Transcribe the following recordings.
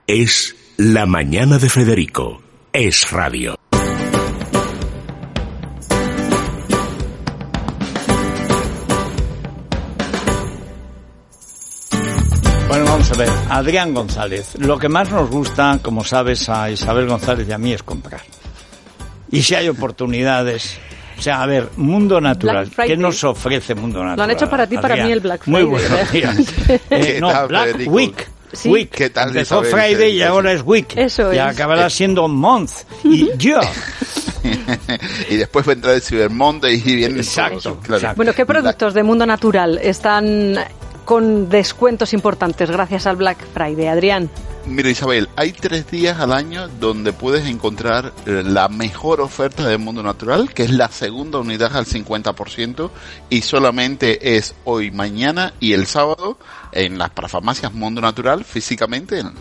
Es La Mañana de Federico. Es radio. Bueno, vamos a ver, Adrián González. Lo que más nos gusta, como sabes, a Isabel González y a mí es comprar. Y si hay oportunidades... O sea, a ver, Mundo Natural. ¿Qué nos ofrece Mundo Natural? Lo han hecho para ti, Adrián? para mí el Black Friday. Muy buenos días. No, Black Federico? Week. Sí. Week. ¿Qué tal, Empezó Isabel? Friday y ahora es Week. Eso y es. acabará siendo Month. Y yo. Y después vendrá el Cyber Monday y viene Exacto, todo, claro. exacto. Bueno, ¿qué productos de Mundo Natural están con descuentos importantes gracias al Black Friday, Adrián? Mira, Isabel, hay 3 días al año donde puedes encontrar la mejor oferta de Mundo Natural, que es la segunda unidad al 50%, y solamente es hoy, mañana y el sábado en las parafarmacias Mundo Natural, físicamente, en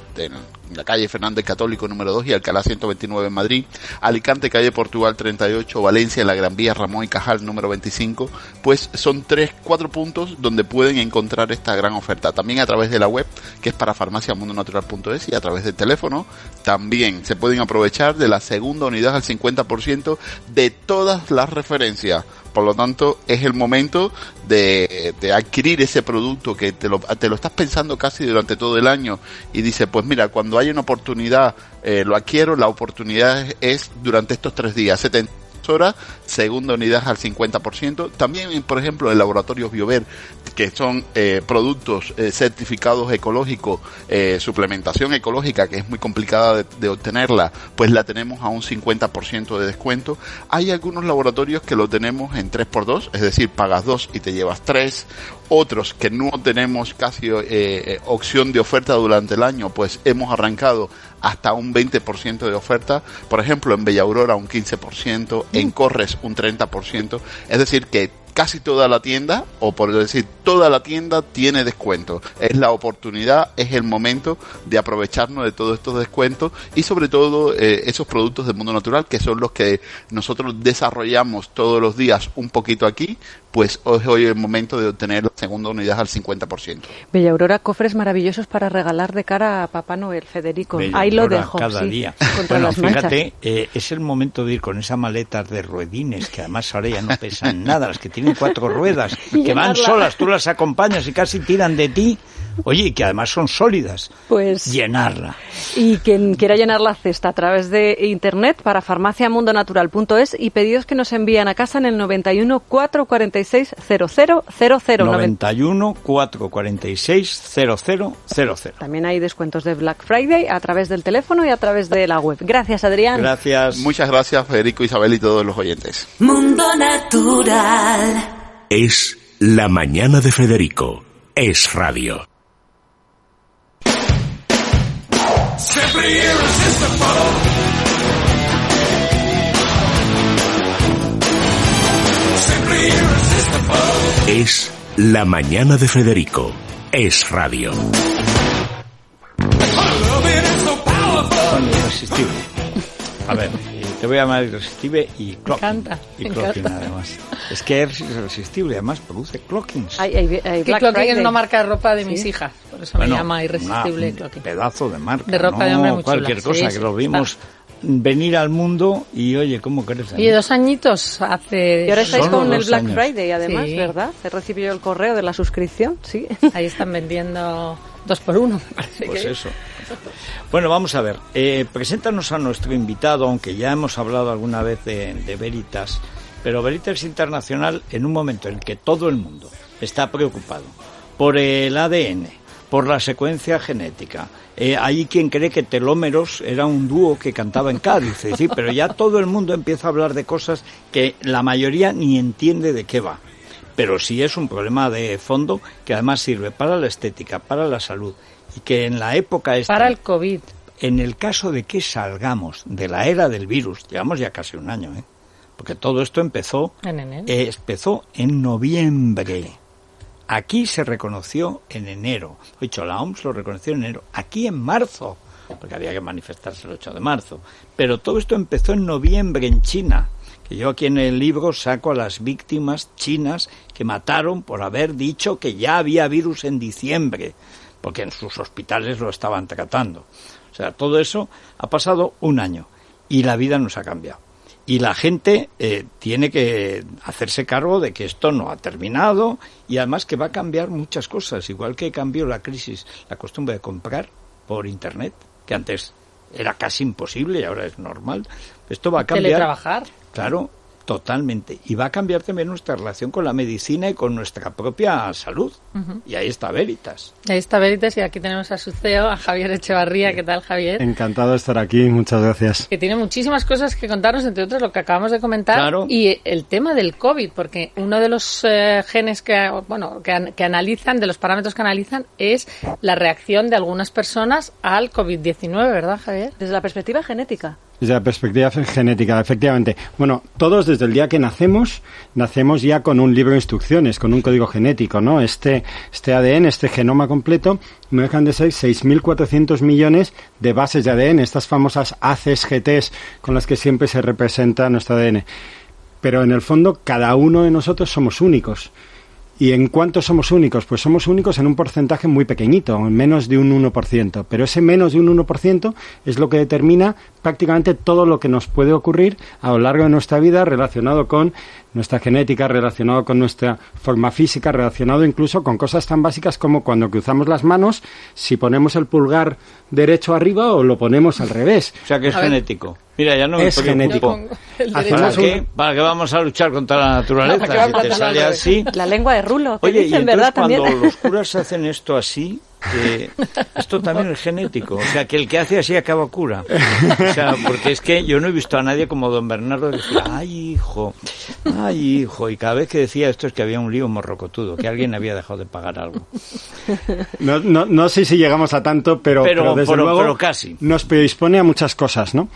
la calle Fernández Católico número 2 y Alcalá 129 en Madrid, Alicante, calle Portugal 38, Valencia, en la Gran Vía Ramón y Cajal número 25, pues son 4 puntos donde pueden encontrar esta gran oferta. También a través de la web, que es parafarmaciamundonatural.es, y a través del teléfono también se pueden aprovechar de la segunda unidad al 50% de todas las referencias. Por lo tanto, es el momento de adquirir ese producto que te lo estás pensando casi durante todo el año y dices, pues mira, cuando hay una oportunidad lo adquiero. La oportunidad es durante estos 3 días, 70 horas, segunda unidad al 50%. También, por ejemplo, el Laboratorios Biover, que son productos certificados ecológicos, suplementación ecológica, que es muy complicada de obtenerla, pues la tenemos a un 50% de descuento. Hay algunos laboratorios que lo tenemos en 3x2, es decir, pagas 2 y te llevas 3. Otros que no tenemos casi opción de oferta durante el año, pues hemos arrancado hasta un 20% de oferta. Por ejemplo, en Bella Aurora un 15%, en Corres un 30%. Es decir, que casi toda la tienda, o por decir toda la tienda, tiene descuento. Es la oportunidad, es el momento de aprovecharnos de todos estos descuentos y sobre todo esos productos del Mundo Natural, que son los que nosotros desarrollamos todos los días un poquito aquí, pues hoy es el momento de obtener la segunda unidad al 50%. Bella Aurora, cofres maravillosos para regalar de cara a Papá Noel, Federico. Bella Ahí lo Aurora dejo. cada sí, día. contra Bueno, las manchas. fíjate, es el momento de ir con esas maletas de ruedines, que además ahora ya no pesan nada, las que tienen 4 ruedas, que van solas, tú las acompañas y casi tiran de ti. Oye, y que además son sólidas. Pues llenarla. Y quien quiera llenar la cesta a través de internet para farmaciamundonatural.es y pedidos que nos envían a casa en el 91 446 0000. 91 446 0000. También hay descuentos de Black Friday a través del teléfono y a través de la web. Gracias, Adrián. Gracias. Muchas gracias, Federico, Isabel y todos los oyentes. Mundo Natural. Es La Mañana de Federico. Es radio. Simply irresistible. Simply irresistible. Es La Mañana de Federico. Es radio. Bueno, irresistible. A ver, te voy a llamar irresistible y clocking. encanta, Y me clocking encanta. además. Es que es irresistible, además produce clockings. Hay Que Black Clocking Friday. es una marca de ropa de Sí. mis hijas, por eso Bueno, me llama irresistible un Clocking. pedazo de marca. De ropa no de hombre muy cualquier chula, cosa, sí, que lo sí, vimos venir al mundo y oye, ¿cómo crecen? Oye, 2 añitos hace... Y ahora estáis Solo con el 2 Black años. Friday, además, Sí. ¿verdad? He recibido el correo de la suscripción, sí. Ahí están vendiendo 2x1, me parece Pues que eso. Bueno, vamos a ver. Preséntanos a nuestro invitado, aunque ya hemos hablado alguna vez de Veritas, pero Veritas Internacional, en un momento en el que todo el mundo está preocupado por el ADN, por la secuencia genética. Hay quien cree que Telómeros era un dúo que cantaba en Cádiz, es decir, pero ya todo el mundo empieza a hablar de cosas que la mayoría ni entiende de qué va. Pero sí es un problema de fondo que además sirve para la estética, para la salud, y que en la época esta, para el COVID. en el caso de que salgamos de la era del virus, llevamos ya casi un año, porque todo esto empezó En enero. en noviembre. Aquí se reconoció en enero. De hecho, la OMS lo reconoció en enero. Aquí en marzo, porque había que manifestarse el 8 de marzo. Pero todo esto empezó en noviembre en China. Que yo aquí en el libro saco a las víctimas chinas que mataron por haber dicho que ya había virus en diciembre. porque en sus hospitales lo estaban tratando. O sea, todo eso ha pasado un año y la vida nos ha cambiado. Y la gente tiene que hacerse cargo de que esto no ha terminado y además que va a cambiar muchas cosas, igual que cambió la crisis, la costumbre de comprar por Internet, que antes era casi imposible y ahora es normal. Esto va a cambiar. Teletrabajar. Claro, totalmente. Y va a cambiar también nuestra relación con la medicina y con nuestra propia salud. Uh-huh. Y ahí está Veritas. Ahí está Veritas y aquí tenemos a su CEO, a Javier Echevarría. ¿Qué tal, Javier? Encantado de estar aquí, muchas gracias. Que tiene muchísimas cosas que contarnos, entre otras lo que acabamos de comentar. Claro. Y el tema del COVID, porque uno de los genes que analizan, de los parámetros que analizan, es la reacción de algunas personas al COVID-19, ¿verdad, Javier? Desde la perspectiva genética. Desde la perspectiva genética, efectivamente. Bueno, todos desde el día que nacemos ya con un libro de instrucciones, con un código genético, ¿no? Este ADN, este genoma completo, no dejan de ser 6.400 millones de bases de ADN, estas famosas ACs, GTs, con las que siempre se representa nuestro ADN. Pero en el fondo, cada uno de nosotros somos únicos. ¿Y en cuánto somos únicos? Pues somos únicos en un porcentaje muy pequeñito, en menos de un 1%. Pero ese menos de un 1% es lo que determina prácticamente todo lo que nos puede ocurrir a lo largo de nuestra vida relacionado con nuestra genética, relacionado con nuestra forma física, relacionado incluso con cosas tan básicas como cuando cruzamos las manos, si ponemos el pulgar derecho arriba o lo ponemos al revés. O sea que es genético. Mira, ya no me es genético. ¿Para qué vamos a luchar contra la naturaleza? Si te sale así. La lengua de Rulo. Oye, dicen, y ¿verdad? cuando También. los curas hacen esto así, esto también es genético. O sea, que el que hace así acaba cura. O sea, porque es que yo no he visto a nadie como don Bernardo que decía, ay, hijo. Y cada vez que decía esto es que había un lío morrocotudo, que alguien había dejado de pagar algo. No sé si llegamos a tanto, pero desde luego casi. Nos predispone a muchas cosas, ¿no?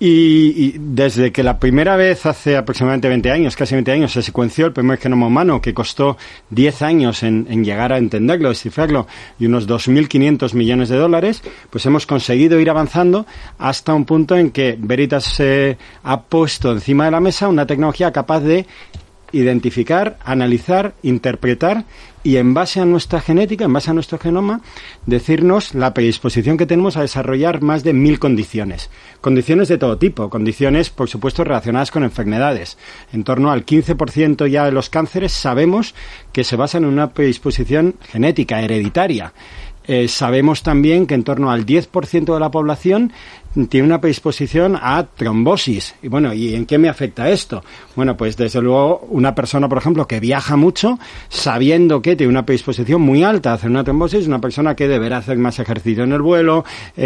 Y desde que la primera vez, hace aproximadamente 20 años, casi 20 años, se secuenció el primer genoma humano, que costó 10 años en llegar a entenderlo, descifrarlo, y unos 2.500 millones de dólares, pues hemos conseguido ir avanzando hasta un punto en que Veritas ha puesto encima de la mesa una tecnología capaz de identificar, analizar, interpretar y en base a nuestra genética, en base a nuestro genoma, decirnos la predisposición que tenemos a desarrollar más de 1.000 condiciones. Condiciones de todo tipo, condiciones, por supuesto, relacionadas con enfermedades. En torno al 15% ya de los cánceres sabemos que se basan en una predisposición genética, hereditaria. Sabemos también que en torno al 10% de la población tiene una predisposición a trombosis. Y bueno, ¿y en qué me afecta esto? Bueno, pues desde luego una persona, por ejemplo, que viaja mucho, sabiendo que tiene una predisposición muy alta a hacer una trombosis, una persona que deberá hacer más ejercicio en el vuelo,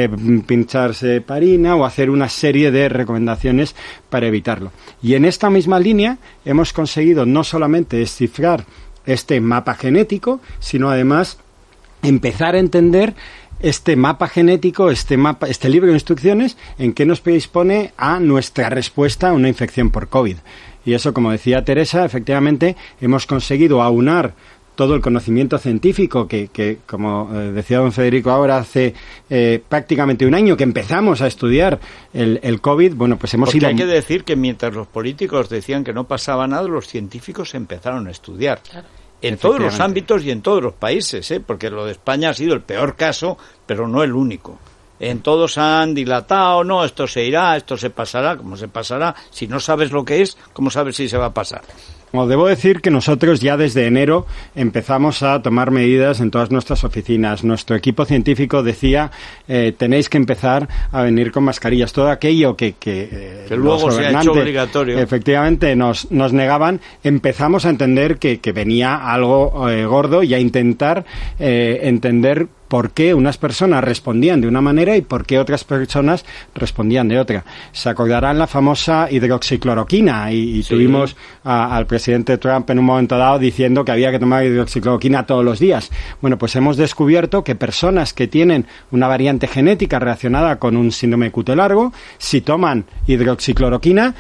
pincharse heparina o hacer una serie de recomendaciones para evitarlo. Y en esta misma línea hemos conseguido no solamente descifrar este mapa genético, sino además empezar a entender este mapa genético, este libro de instrucciones, en qué nos predispone a nuestra respuesta a una infección por COVID. Y eso, como decía Teresa, efectivamente hemos conseguido aunar todo el conocimiento científico que como decía don Federico ahora, hace prácticamente un año que empezamos a estudiar el COVID, bueno, pues hemos ido... Porque hay que decir que mientras los políticos decían que no pasaba nada, los científicos empezaron a estudiar. Claro. En todos los ámbitos y en todos los países, porque lo de España ha sido el peor caso, pero no el único. En todos han dilatado, no, esto se irá, esto se pasará, ¿cómo se pasará? Si no sabes lo que es, ¿cómo sabes si se va a pasar? Bueno, debo decir que nosotros ya desde enero empezamos a tomar medidas en todas nuestras oficinas. Nuestro equipo científico decía, tenéis que empezar a venir con mascarillas. Todo aquello que luego se ha hecho obligatorio. Efectivamente nos negaban. Empezamos a entender que venía algo gordo y a intentar entender por qué unas personas respondían de una manera y por qué otras personas respondían de otra. Se acordarán la famosa hidroxicloroquina y sí. Tuvimos al presidente Trump en un momento dado diciendo que había que tomar hidroxicloroquina todos los días. Bueno, pues hemos descubierto que personas que tienen una variante genética relacionada con un síndrome de cuello largo, si toman hidroxicloroquina,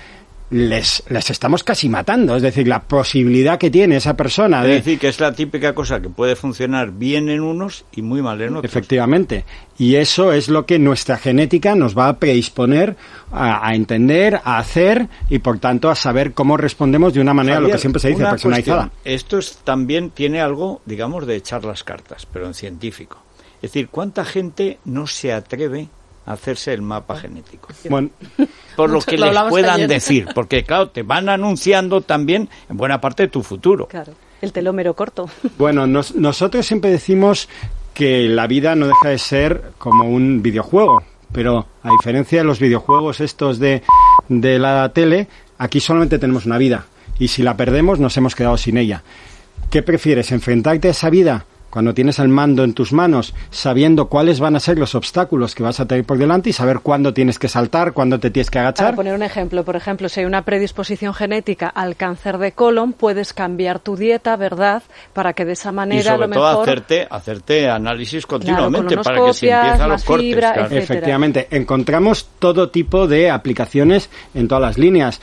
les estamos casi matando, es decir, la posibilidad que tiene esa persona de... Es decir, que es la típica cosa que puede funcionar bien en unos y muy mal en otros. Efectivamente, y eso es lo que nuestra genética nos va a predisponer a entender, a hacer y por tanto a saber cómo respondemos de una manera, Javier, lo que siempre se dice, personalizada. Esto también tiene algo, digamos, de echar las cartas, pero en científico. Es decir, ¿cuánta gente no se atreve a hacerse el mapa genético? Bueno, por lo que les puedan decir, porque claro, te van anunciando también en buena parte de tu futuro. Claro, el telómero corto. Bueno, nosotros siempre decimos que la vida no deja de ser como un videojuego, pero a diferencia de los videojuegos estos de la tele, aquí solamente tenemos una vida, y si la perdemos nos hemos quedado sin ella. ¿Qué prefieres, enfrentarte a esa vida cuando tienes el mando en tus manos, sabiendo cuáles van a ser los obstáculos que vas a tener por delante y saber cuándo tienes que saltar, cuándo te tienes que agachar? Para poner un ejemplo, por ejemplo, si hay una predisposición genética al cáncer de colon, puedes cambiar tu dieta, ¿verdad?, para que de esa manera, y sobre a lo mejor, todo hacerte análisis continuamente, claro, para que se empiecen los cortes. Fibra, claro. Efectivamente, encontramos todo tipo de aplicaciones en todas las líneas.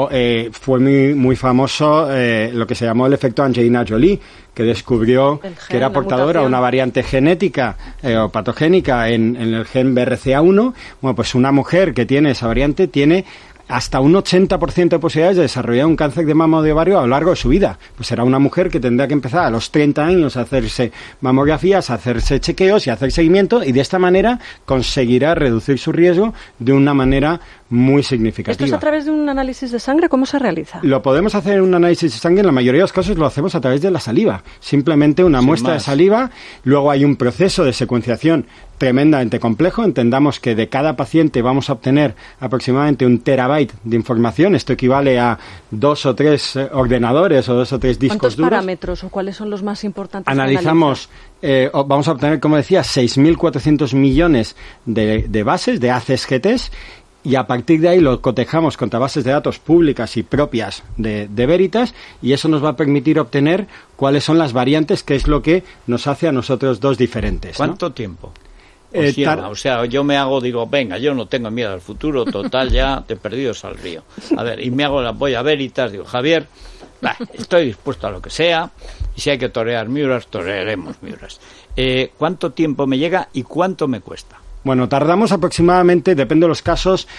Fue muy famoso lo que se llamó el efecto Angelina Jolie, que descubrió que era portadora de una variante genética o patogénica en el gen BRCA1. Bueno, pues una mujer que tiene esa variante tiene hasta un 80% de posibilidades de desarrollar un cáncer de mama o de ovario a lo largo de su vida. Pues será una mujer que tendrá que empezar a los 30 años a hacerse mamografías, a hacerse chequeos y a hacer seguimiento, y de esta manera conseguirá reducir su riesgo de una manera muy significativa. ¿Esto es a través de un análisis de sangre? ¿Cómo se realiza? Lo podemos hacer en un análisis de sangre, en la mayoría de los casos lo hacemos a través de la saliva. Simplemente una muestra de saliva, luego hay un proceso de secuenciación tremendamente complejo. Entendamos que de cada paciente vamos a obtener aproximadamente 1 terabyte de información. Esto equivale a 2 o 3 ordenadores o 2 o 3 discos duros. ¿Cuántos parámetros o cuáles son los más importantes? Analizamos, vamos a obtener, como decía, 6.400 millones de bases, de ACEs GTs, y a partir de ahí lo cotejamos contra bases de datos públicas y propias de Veritas, y eso nos va a permitir obtener cuáles son las variantes, que es lo que nos hace a nosotros dos diferentes. ¿Cuánto tiempo? O sea, yo me digo, venga, yo no tengo miedo al futuro, total, ya de perdidos al río. A ver, y voy a Veritas, digo, Javier, estoy dispuesto a lo que sea, y si hay que torear miuras, torearemos miuras. ¿Cuánto tiempo me llega y cuánto me cuesta? Bueno, tardamos aproximadamente, depende de los casos,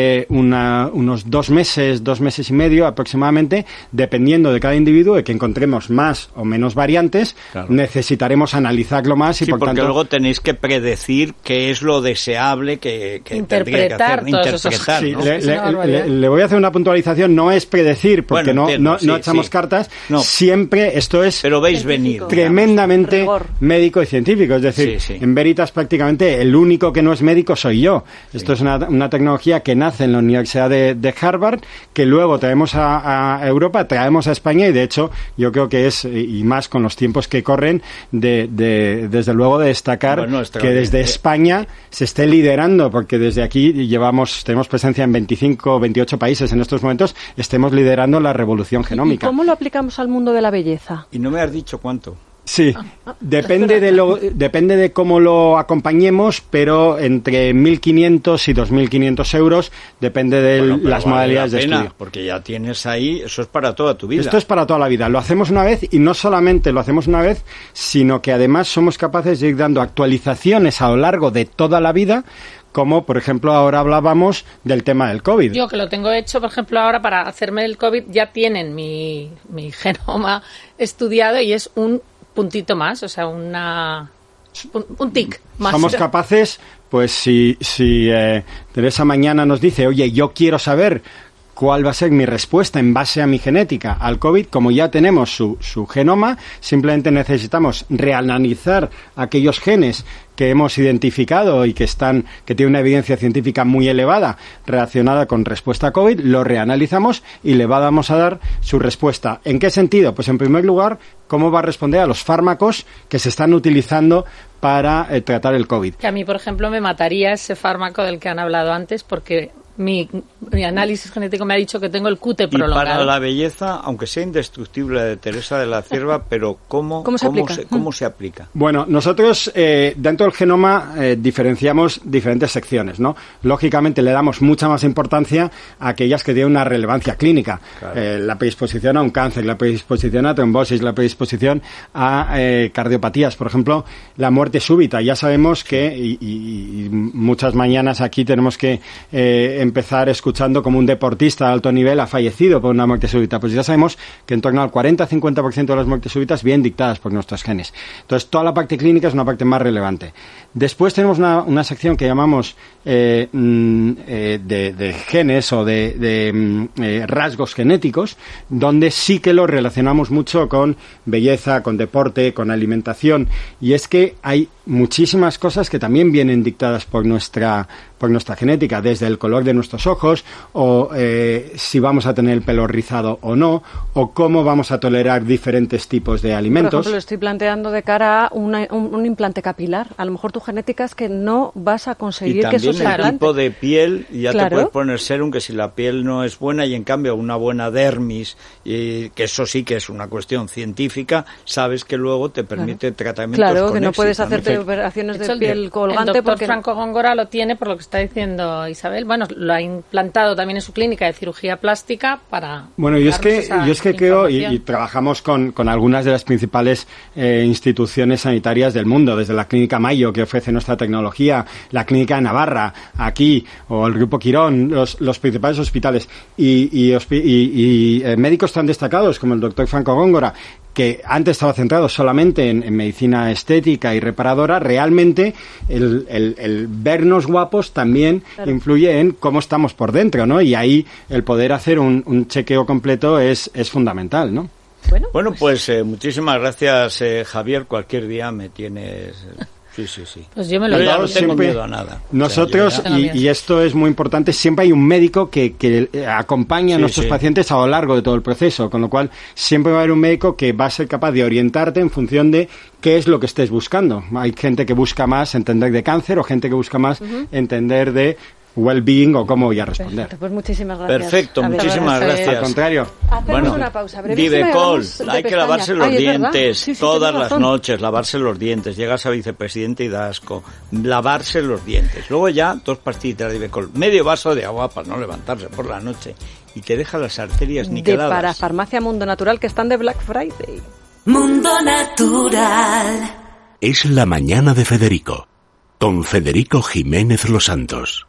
unos 2 meses y medio aproximadamente, dependiendo de cada individuo, de que encontremos más o menos variantes. Claro. Necesitaremos analizarlo más y por porque tanto luego tenéis que predecir qué es lo deseable que tendría que hacer. Interpretar, sí, ¿no? Le voy a hacer una puntualización, no es predecir, porque no echamos cartas, siempre esto es pero veis venir, tremendamente médico y científico, es decir, en Veritas prácticamente el único que no es médico soy yo. Esto es una tecnología que nace en la Universidad de Harvard, que luego traemos a Europa, traemos a España, y de hecho yo creo que es, y más con los tiempos que corren, desde luego de destacar que desde España se esté liderando, porque desde aquí tenemos presencia en 25 o 28 países en estos momentos, estemos liderando la revolución genómica. ¿Y cómo lo aplicamos al mundo de la belleza? Y no me has dicho cuánto. Sí, depende de cómo lo acompañemos, pero entre 1.500 y 2.500 euros, depende de las modalidades de estudio. Porque ya tienes ahí, eso es para toda tu vida. Esto es para toda la vida. Lo hacemos una vez, y no solamente lo hacemos una vez, sino que además somos capaces de ir dando actualizaciones a lo largo de toda la vida, como por ejemplo ahora hablábamos del tema del COVID. Yo que lo tengo hecho, por ejemplo, ahora para hacerme el COVID ya tienen mi genoma estudiado y es un puntito más, o sea, un tic más. Somos capaces, pues si Teresa mañana nos dice, oye, yo quiero saber cuál va a ser mi respuesta en base a mi genética al COVID, como ya tenemos su genoma, simplemente necesitamos reanalizar aquellos genes que hemos identificado y que tienen una evidencia científica muy elevada relacionada con respuesta a COVID, lo reanalizamos y le vamos a dar su respuesta. ¿En qué sentido? Pues en primer lugar, cómo va a responder a los fármacos que se están utilizando para tratar el COVID. Que a mí, por ejemplo, me mataría ese fármaco del que han hablado antes, porque mi análisis genético me ha dicho que tengo el QT prolongado. Y para la belleza, aunque sea indestructible, de Teresa de la Cierva, pero ¿cómo se aplica? Bueno, nosotros dentro del genoma diferenciamos diferentes secciones, ¿no? Lógicamente le damos mucha más importancia a aquellas que tienen una relevancia clínica. Claro. La predisposición a un cáncer, la predisposición a trombosis, la predisposición a cardiopatías, por ejemplo, la muerte súbita. Ya sabemos que, y muchas mañanas aquí tenemos que empezar escuchando como un deportista de alto nivel ha fallecido por una muerte súbita. Pues ya sabemos que en torno al 40-50% de las muertes súbitas vienen dictadas por nuestros genes. Entonces, toda la parte clínica es una parte más relevante. Después tenemos una sección que llamamos de genes o de rasgos genéticos, donde sí que lo relacionamos mucho con belleza, con deporte, con alimentación, y es que hay muchísimas cosas que también vienen dictadas por nuestra genética, desde el color de nuestros ojos, o si vamos a tener el pelo rizado o no, o cómo vamos a tolerar diferentes tipos de alimentos. Por ejemplo, lo estoy planteando de cara a un implante capilar. A lo mejor tu genética es que no vas a conseguir que eso se implante. Y también el tipo de piel, ya te puedes poner serum, que si la piel no es buena, y en cambio una buena dermis, y que eso sí que es una cuestión científica, sabes que luego te permite tratamientos con éxito. Que no puedes hacerte operaciones de piel colgante. El doctor Franco Góngora lo tiene, por lo que está diciendo Isabel. Bueno, lo ha implantado también en su clínica de cirugía plástica para... Bueno, yo es que creo, y trabajamos con algunas de las principales instituciones sanitarias del mundo, desde la Clínica Mayo, que ofrece nuestra tecnología, la Clínica de Navarra, aquí, o el Grupo Quirón, los principales hospitales, y médicos tan destacados como el doctor Franco Góngora, que antes estaba centrado solamente en medicina estética y reparadora. Realmente el vernos guapos también influye en cómo estamos por dentro, ¿no? Y ahí el poder hacer un chequeo completo es fundamental, ¿no? Bueno, pues muchísimas gracias, Javier. Cualquier día me tienes... Sí. Pues yo me lo he dado, no tengo miedo a nada. Nosotros, y esto es muy importante, siempre hay un médico que acompaña a nuestros pacientes a lo largo de todo el proceso, con lo cual siempre va a haber un médico que va a ser capaz de orientarte en función de qué es lo que estés buscando. Hay gente que busca más entender de cáncer, o gente que busca más entender de well-being, o cómo voy a responder. Perfecto, pues muchísimas gracias. Perfecto, muchísimas gracias. Al contrario. Hacemos una pausa brevísima. Vivecol, hay que lavarse los dientes todas las noches, lavarse los dientes. Llegas a vicepresidente y da asco. Lavarse los dientes. Luego ya 2 pastillitas de Vivecol, medio vaso de agua para no levantarse por la noche, y te deja las arterias niqueladas. Para Farmacia Mundo Natural, que están de Black Friday. Mundo Natural. Es la mañana de Federico, con Federico Jiménez Los Santos.